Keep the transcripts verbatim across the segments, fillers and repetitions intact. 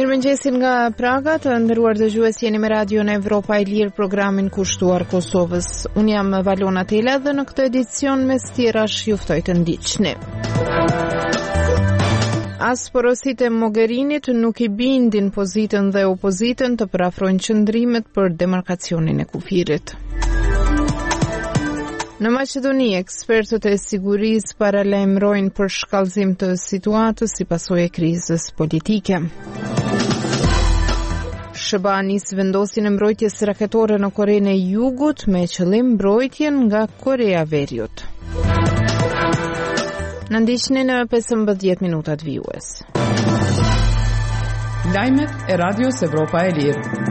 Mirëmëngjesin nga Praga, të nderuar dëgjues, jeni me Radion Evropa e Lirë, programin kushtuar Kosovës. Unë jam Valona Tela dhe në këtë edicion mes tjerash ju ftoj të ndiqni. As porositë e Mogherinit nuk i bindin pozitën dhe opozitën të parafrojnë qëndrimet për demarkacionin e kufirit. Në Maqedoni, ekspertët e sigurisë paralajmërojnë për shkallëzim të situatës si pasojë e krizës politike. S B A nis vendosjen e mbrojtjes raketore në Korenë e Jugut me qëllim mbrojtjen nga Korea e Veriut. Në ndiqni në pesëmbëdhjetë minutat vijues. Lajmet e Radios Evropa e Lirë.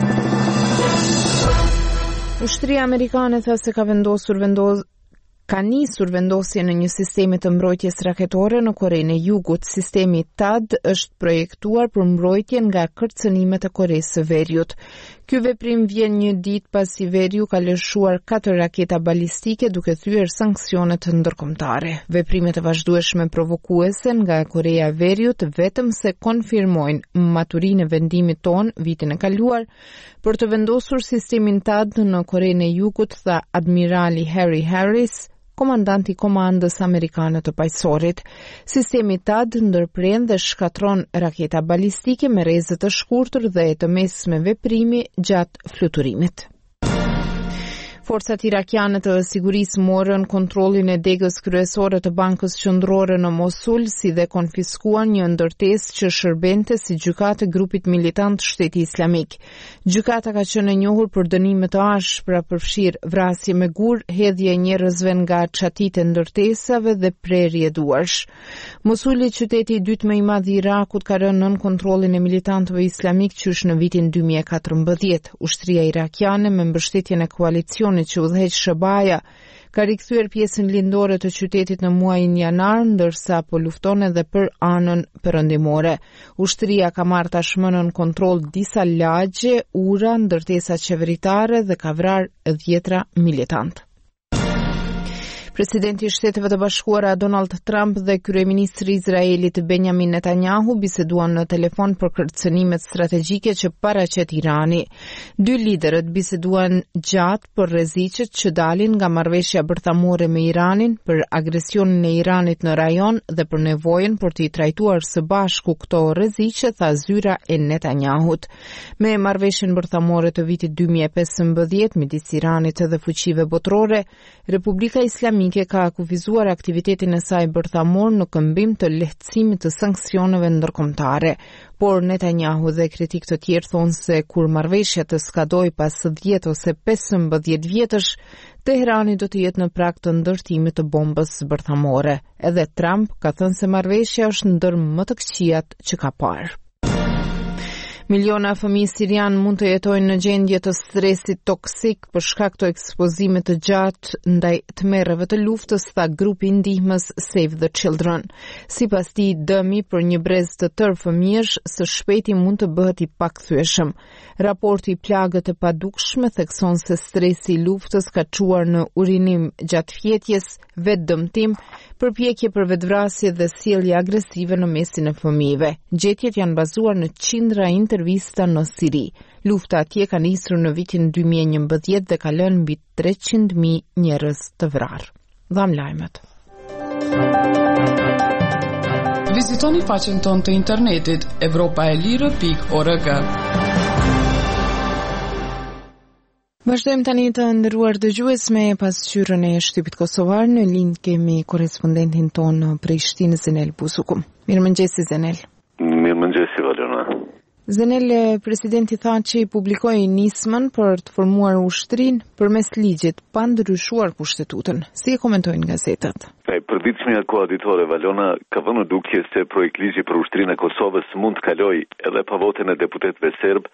Ushtria amerikane tha se ka vendosur vendos ka nisur vendosje në një sistemi të mbrojtjes raketore në Korenë e Jugut. Sistemi T A D është projektuar për mbrojtjen nga kërcënimet e Koresë së Veriut. Ky veprim vjen një ditë pasi Veriu ka lëshuar katër raketa balistike duke thyer sanksionet ndërkombëtare. Veprimet e vazhdueshme provokuese nga Korea e Veriut vetëm se konfirmojnë maturinë e vendimit ton vitin e kaluar për të vendosur sistemin T A D në Korenë e Jugut, tha admirali Harry Harris, komandanti komandës amerikane të pajësorit. Sistemi T A D ndërpren dhe shkatron raketa balistike me rrezë të shkurtër dhe të mesme veprimi gjatë fluturimit. Forcat irakiane të sigurisë morën kontrollin e degës kryesore të bankës qendrore në Mosul, si dhe konfiskuan një ndërtesë që shërbente si gjykatë e grupit militant Shteti Islamik. Gjykata ka qenë e njohur për dënime të ashpra, përfshirë vrasje me gur, hedhje e njerëzve nga çatitë e ndërtesave dhe prerje duarsh. Mosuli, qyteti i dytë më i madh i Irakut, ka rënë nën kontrollin e militantëve islamik qysh në vitin dy mijë e katërmbëdhjetë. Ushtria irakiane me mbështetjen e koalicionit që udhëheq S B A-ja ka rikthyer pjesën lindore të qytetit në muajin janar, ndërsa po lufton edhe për anën perëndimore. Ushtria ka marrë tashmë nën kontroll disa lagje, ura, ndërtesa qeveritare dhe ka vrarë dhjetra militantë. Presidenti i Shteteve të Bashkuara Donald Trump dhe kryeministri i Izraelit Benjamin Netanyahu biseduan në telefon për kërcënimet strategjike që paraqet Irani. Dy liderët biseduan gjatë për rreziqet që dalin nga marrëveshja bërthamore me Iranin, për agresionin e Iranit në rajon dhe për nevojën për të i trajtuar së bashku këto rreziqe, tha zyra e Netanyahut. Me marrëveshjen bërthamore të vitit dy mijë e pesëmbëdhjetë midis Iranit dhe fuqive botërore, Republika Islamike ka akufizuar aktivitetin e saj bërthamor në këmbim të lehtësimit të sanksioneve ndërkombëtare, por Netanyahu dhe kritik të tjerë thonë se kur marrëveshja të skadoj pas dhjetë ose pesëmbëdhjetë vjetësh, Teherani do të jetë në prag të ndërtimit të bombës bërthamore. Edhe Trump ka thënë se marrëveshja është ndër më të këqijat që ka parë. Miliona fëmijë sirian mund të jetojnë në gjendje të stresit toksik për shkak të ekspozimit të gjatë ndaj tmerrave të luftës, tha grupi ndihmës Save the Children. Sipas tij, dëmi për një brez të tërë fëmijësh së shpejti mund të bëhet i pakthyeshëm. Raporti i plagët e padukshme thekson se stresi i luftës ka çuar në urinim gjatë fjetjes, vetdëmtim, përpjekje për vetvrasje dhe sjellje agresive në mesin e fëmijëve. Gjetjet janë bazuar në qindra intervista në Siri. Lufta atje ka nisur në vitin dy mijë e njëmbëdhjetë dhe ka lënë mbi treqind mijë njerëz të vrarë. Dham lajmet. Vizitoni faqen tonë të internetit evropaelire pikë org. Vazhdojmë tani të nderuar dëgjues me pasqyrën e shtypit kosovar. Në linjë kemi korrespondentin ton në Prishtinë, Zenel Busuku. Mirëmëngjes Zenel. Mirëmëngjes Valona. Zenel, presidenti tha që i publikoi nismën për të formuar ushtrin përmes ligjit pa ndryshuar kushtetutën. Si e komentojnë gazetat? E përditshmja koaditore Valona ka vënë dukje se projekt ligji për ushtrinë e Kosovës mund të kalojë edhe pa votën e deputetëve serb,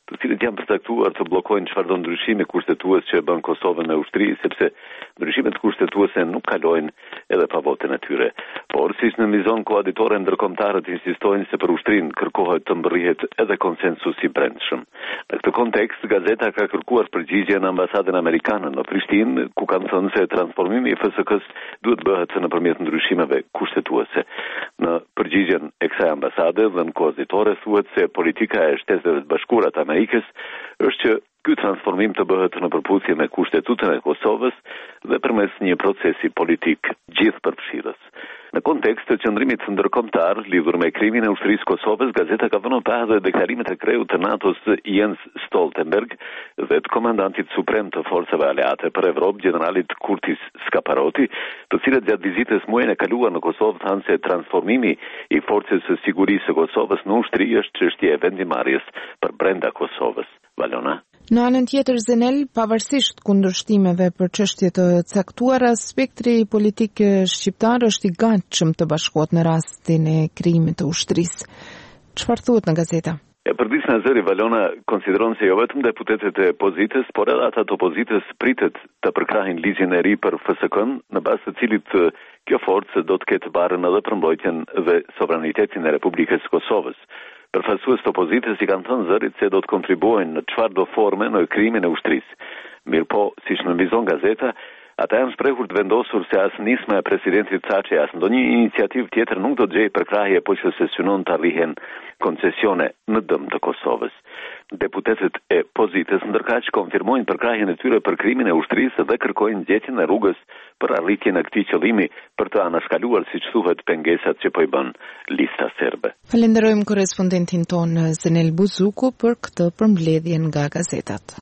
të cilët janë përcaktuar të bllokojnë çfarëdo ndryshimi kushtetues që e bën Kosovën me ushtri, sepse ndryshimet kushtetuese nuk kalojnë edhe pa votën e tyre. Por siç në mizon koaditore ndërkombëtarët insistojnë se për ushtrinë kërkohet të mbërrihet edhe konsensus i brendshëm. Në këtë kontekst, gazeta ka kërkuar përgjigje në ambasadën amerikane në Prishtinë, ku kanë thënë se transformimi i F S K-s duhet bëhet nëpërmjet ndryshimeve kushtetuese. Në përgjigjen e kësaj ambasade dhe në koaditore thuhet se politika e Shteteve të Bashkuara të Amerikës është që ky transformim të bëhet në përputhje me Kushtetutën e Kosovës dhe përmes një procesi politik gjithëpërfshirës. Në kontekst të qëndrimit ndërkombëtar lidhur me krimin e ushtrisë Kosovës, gazeta ka vënë pa edhe deklarimet e kreut të NATO-s Jens Stoltenberg dhe të komandantit suprem të forcave aleate për Evropë, generalit Kurtis Skaparoti, të cilët gjatë vizitës muajin e kaluar në Kosovë thanë se transformimi i forcës së sigurisë së Kosovës në ushtri është çështje e vendimarrjes për brenda Kosovës. Valona. Në anën tjetër, Zenel, pavarësisht kundërshtimeve për çështje të caktuara, spektri politik shqiptar është i gatshëm të bashkohet në rastin e krijimit të ushtrisë. Çfarë thuhet në gazeta? E përdisë në zëri, Valona konsideron se jo vetëm deputetet e opozitës, por edhe ata të opozitës pritet të përkrahin ligjin e ri për F S K-n, në bazë të cilit kjo forcë do të ketë barën edhe për mbrojtjen dhe sovranitetin e Republikës Kosovës. Përfaqësues të opozitës i kanë thënë zërit se do të kontribuojnë në çfarëdo forme në krimin e ushtrisë. Mirë po, siç nënvizon gazeta, ata janë shprehur të vendosur se as nisma e presidentit Thaçi as ndonjë iniciativë tjetër nuk do të gjejë përkrahje po që se synon të arrihen koncesione në dëm të Kosovës. Deputetët e opozitës ndërkaq konfirmojnë përkrahjen e tyre për krimin e ushtrisë dhe kërkojnë gjetjen e rrugës për arritjen e këtij qëllimi për të anashkaluar, siç thuhet, pengesat që po i bën lista serbe. Falenderojmë korrespondentin ton Zenel Buzuku për këtë përmbledhje nga gazetat.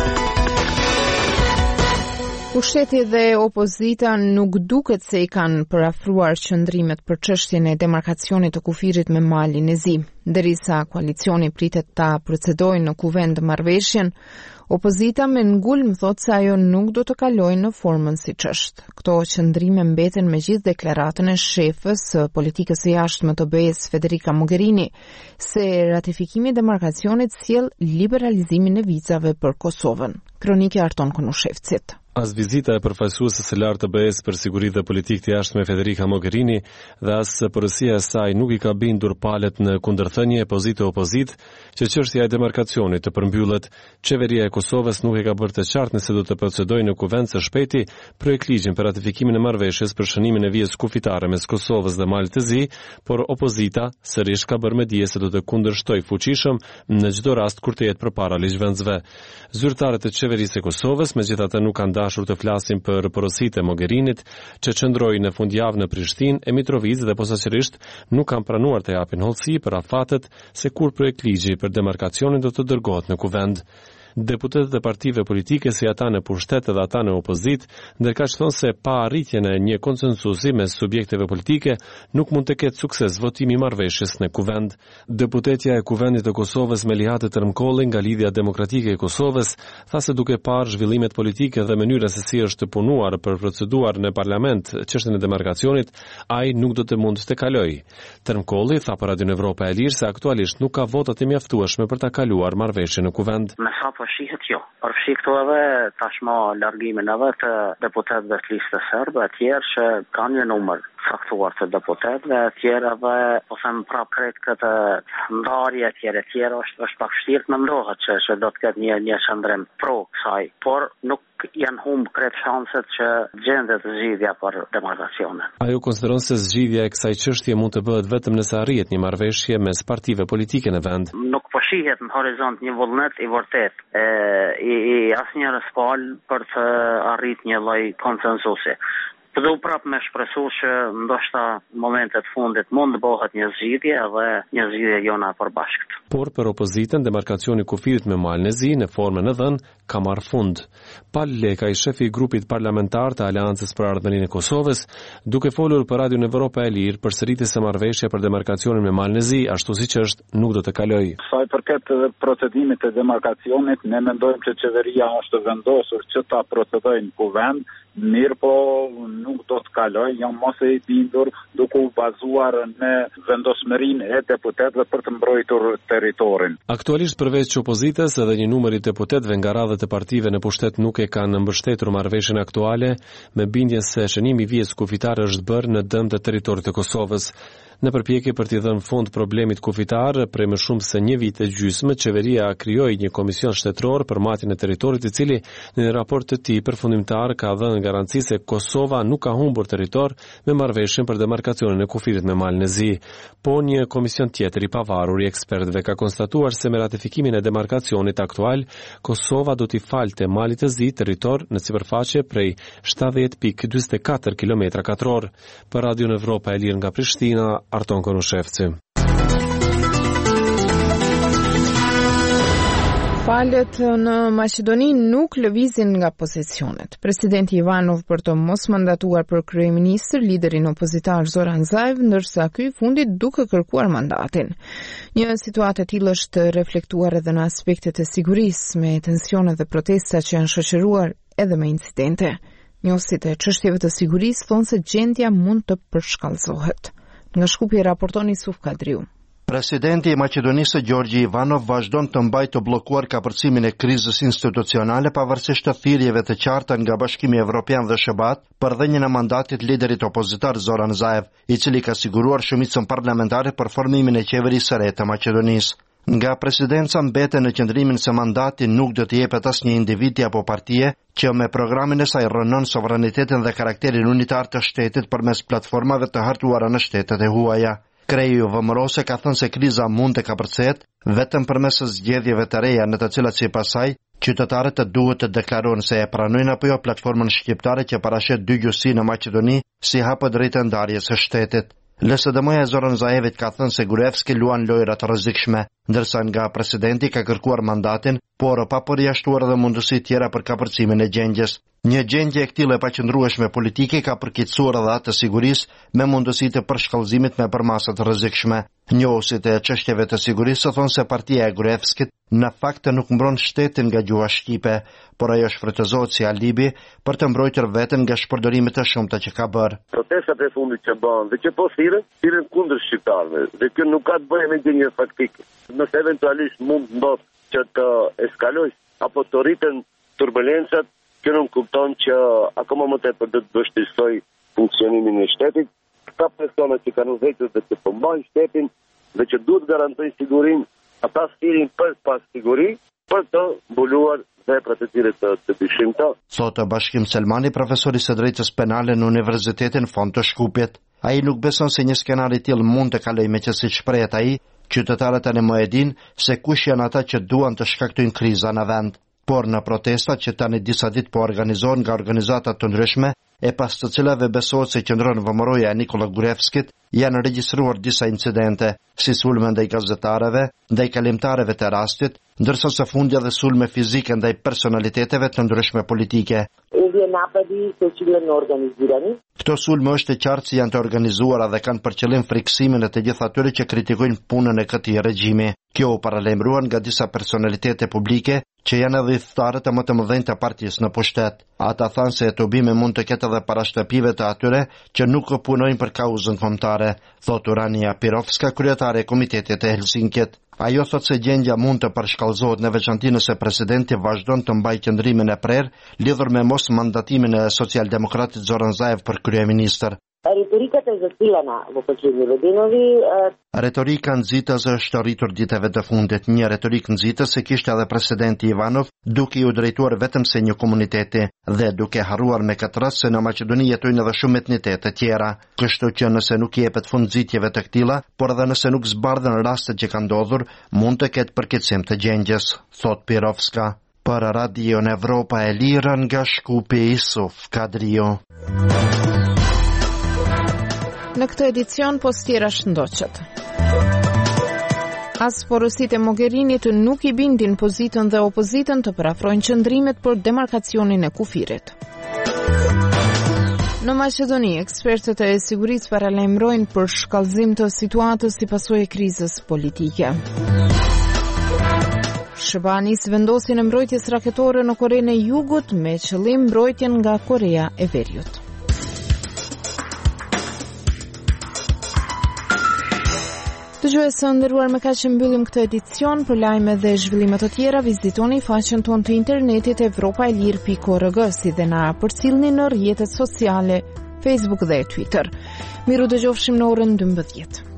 Pushteti dhe opozita nuk duket se i kanë përafruar qëndrimet për çështjen e demarkacionit të kufirit me malin e zi. Derisa koalicioni pritet ta procedojë në kuvend marrëveshjen, opozita me ngulm thot se ajo nuk do të kalojë në formën siç është. Këto qëndrime mbeten me gjithë deklaratën e shefës së politikës së jashtme të B E-s Federica Mogherini, se ratifikimi i demarkacionit sjell liberalizimin e vizave për Kosovën. Kronike Arton Konushevcit. As vizita e përfaqësuesës së lartë të B E-s për siguri dhe politikë të jashtme Federica Mogherini dhe as porosia e saj nuk i ka bindur palët në kundërthënie pozitë opozit që çështja e demarkacionit të përmbyllet. Qeveria e Kosovës nuk e ka bërë të qartë nëse do të procedojë në kuvend së shpejti projekt ligjin për ratifikimin e marrëveshjes për shënimin e vijës kufitare mes Kosovës dhe Malit të Zi, por opozita sërish ka bërë me dije se do të kundërshtojë fuqishëm në çdo rast kur të jetë përpara ligjvendësve. Zyrtarët e qeverisë së Kosovës megjithatë nuk kanë dashur të flasim për porositë e Mogherinit që qëndroi në fundjavë në Prishtinë e Mitrovic dhe posaçërisht nuk kanë pranuar të japin hollësi për afatet se kur projekt ligji për demarkacionin do të dërgohet në kuvend. Deputetët e partive politike si ata në pushtet dhe ata në opozit, ndërkaq thonë se pa arritjen e një konsensusi mes subjekteve politike nuk mund të ketë sukses votimi i marrëveshjes në kuvend. Deputetja e Kuvendit të Kosovës Melihat Tërmkolli nga Lidhja Demokratike e Kosovës tha se duke parë zhvillimet politike dhe mënyra se si është punuar për proceduar në parlament çështjen e demarkacionit, ai nuk do të mund të kalojë. Tërmkolli tha për Radion Evropa e Lirë se aktualisht nuk ka vota të mjaftueshme për ta kaluar marrëveshjen në kuvend. Po shihet jo. Përfshi këtu edhe tashmë largimin edhe të deputetëve të listës serbe, të tjerë që kanë një numër faktuar të deputetëve, të tjerë edhe po them prapë krejt këtë ndarje të tjerë, të tjerë është është pak vështirë të mendohet që, që do të ketë një një qëndrim pro kësaj, por nuk janë humb krejt shanset që gjendet zgjidhja për demarkacionin. Ajo konsideron se zgjidhja e kësaj çështje mund të bëhet vetëm nëse arrihet një marrëveshje mes partive politike në vend. Nuk po shihet në horizont një vullnet i vërtet e i, i asnjërs palë për të arritur një lloj konsensusi. Po do prapë me shpresu që ndoshta në momentet fundit mund të bëhet një zgjidhje edhe një zgjidhje jona përbashkët. Por për opozitën demarkacioni kufirit me malin e zi në formën e dhënë ka marrë fund. Pal Leka, i shefi i grupit parlamentar të Aleancës për Ardhmërinë e Kosovës, duke folur për Radion Evropa e Lirë për sëritjes së marrëveshje për demarkacionin me malin e zi, ashtu siç është, nuk do të kalojë. Sa i përket procedimit të demarkacionit, ne mendojmë që qeveria është vendosur që ta procedojë në kuvend, mirë po nuk do të kaloj, jam mos e bindur duke u bazuar në vendosmërinë e deputetëve për të mbrojtur territorin. Aktualisht përveç opozitës, edhe një numër i deputetëve nga radhët e partive në pushtet nuk e kanë mbështetur marrëveshjen aktuale, me bindjen se shënimi i vijës kufitare është bërë në dëm të territorit të Kosovës. Në përpjekje për t'i dhënë fund problemit kufitar, prej më shumë se një vit e gjysmë, qeveria krijoi një komision shtetëror për matjen e territorit, i cili në një raport të tij përfundimtar ka dhënë garanci se Kosova nuk ka humbur territor me marrëveshjen për demarkacionin e kufirit me Malën e Zi. Po një komision tjetër i pavarur i ekspertëve ka konstatuar se me ratifikimin e demarkacionit aktual, Kosova do t'i falte Malit të Zi territor në sipërfaqe prej shtatëdhjetë pikë dyzet e katër kilometra katror. Për Radio Evropa e Lirë nga Prishtina, Arton Konushevci. Palët në Maqedoni nuk lëvizin nga pozicionet. Presidenti Ivanov për të mos mandatuar për kryeministër liderin opozitar Zoran Zaev, ndërsa ky fundit duke kërkuar mandatin. Një situatë e tillë është reflektuar edhe në aspektet e sigurisë, me tensionet dhe protestat që janë shoqëruar edhe me incidente. Njohësit e çështjeve të sigurisë thonë se gjendja mund të përshkallëzohet. Nga Shkupi raporton Isuf Kadriu. Presidenti i Maqedonisë Gjorgji Ivanov vazhdon të mbajë të bllokuar kapërcimin e krizës institucionale pavarësisht të thirrjeve të qarta nga Bashkimi Evropian dhe S H B A T për dhënien e mandatit liderit opozitar Zoran Zaev, i cili ka siguruar shumicën parlamentare për formimin e qeverisë së re të Maqedonisë. Nga presidenca mbeten në qëndrimin se mandati nuk do të jepet asnjë individi apo partie që me programin e saj rënon sovranitetin dhe karakterin unitar të shtetit përmes platformave të hartuara në shtetet e huaja. Kreju vëmërose ka thënë se kriza mund të kapërcehet vetëm përmes zgjedhjeve të reja në të cilat sipas saj qytetarët të duhet të deklarojnë se e pranojnë apo jo platformën shqiptare që parashet dy gjyqësi në Maqedoni si hapë drejtë ndarjes së shtetit. L S D M-ja e Zoran Zaevit ka thënë se Gruevski luan lojra të rrezikshme, ndërsa nga presidenti ka kërkuar mandatin, por pa përjashtuar edhe mundësi tjera për kapërcimin e gjendjes. Një gjendje e këtillë e paqëndrueshme politike ka përkeqësuar edhe atë të sigurisë me mundësi të përshkallëzimit me përmasa të rrezikshme. Njohësit e çështjeve të sigurisë thonë se partia e Gruevskit në fakt nuk mbron shtetin nga gjuha shqipe, por ajo shfrytëzohet si alibi për të mbrojtur veten nga shpërdorimet e shumta që ka bërë. Protestat e fundit që bën dhe që po thirrën, thirrën kundër shqiptarëve, dhe kjo nuk ka të bëjë me gjendje faktike. Nëse eventualisht mund ndodh që të eskalojë apo të rriten turbulencat, kjo nuk kupton që akoma më tepër do të vështirësoj funksionimin e shtetit. Këta persona që kanë vdekur dhe që përmbajnë shtetin dhe që duhet garantojnë sigurinë, ata thirrin për pas siguri për të mbuluar veprat e tyre të, të dyshimta. Thotë Bashkim Selmani, profesori së drejtës penale në Universitetin Fond të Shkupit. Ai nuk beson se një skenar i tillë mund të kalojë me që siç shprehet ai, qytetarët tani më e dinë se kush janë ata që duan të shkaktojnë kriza në vend. Por në protestat që tani disa ditë po organizohen nga organizata të ndryshme, e pas të cilave besohet se qëndron vëmëroja e Nikola Gruevskit, janë regjistruar disa incidente, si sulme ndaj gazetarëve, ndaj kalimtarëve të rastit, ndërsa së fundja dhe sulme fizike ndaj personaliteteve të ndryshme politike. Këto sulme është e qartë si janë të organizuara dhe kanë për qëllim friksimin e të gjithë atyre që kritikojnë punën e këtij regjimi. Kjo u paralajmëruan nga disa personalitete publike që janë edhe thtarët e më të mëdhenj të partisë në pushtet. Ata thanë se etubime mund të ketë edhe parashtëpive të atyre që nuk punojnë për kauzën kombëtare, thot Urania Pirovska, kryetare e Komitetit të Helsinkit. Ajo thot se gjendja mund të përshkallëzohet në veçanti nëse presidenti vazhdon të mbajë qëndrimin e prerë lidhur me mos mandatimin e socialdemokratit Zoran Zaev për kryeministër. Retorikata e zësillana vëpëqimi Vëdinovi... Retorika nxitës është rritur ditëve të fundit. Një retorik nxitës se kishte edhe presidenti Ivanov duke u drejtuar vetëm se një komuniteti dhe duke harruar me këtë rast se në Maqedoni jetojnë edhe shumë etnitete tjera. Kështu që nëse nuk jepet fund nxitjeve të këtilla, por edhe nëse nuk zbardhen rastet që kanë ndodhur, mund të ketë përkeqësim të gjendjes, thot Pirovska. Për Radio Evropa e Lirë nga Shkupi, Isuf Kadriu. Në këtë edicion postiera shëndoqët. As porositë e Mogherinit nuk i bindin pozitën dhe opozitën të parafrojnë qëndrimet për demarkacionin e kufirit. Në Maqedoni, ekspertët e sigurisë paralajmërojnë për shkallëzim të situatës si pasojë e krizës politike. S H B A nis vendosjen e mbrojtjes raketore në Korenë e Jugut me qëllim mbrojtjen nga Korea e Veriut. Dëgjues së nderuar, me kaq që mbyllim këtë edicion. Për lajme dhe zhvillime të tjera vizitoni faqen tonë të internetit evropa e lirë pikë org, si dhe na përcjellni në rrjetet sociale Facebook dhe Twitter. Miru dëgjofshim në orën dymbëdhjetë.